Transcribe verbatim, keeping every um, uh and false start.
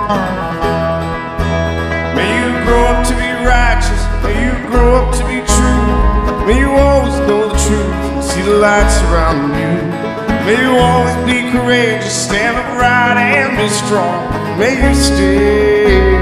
May you grow up to be righteous. May you grow up to be true. May you always know the truth and see the light surrounding you. May you always be courageous, stand upright and be strong. May you stay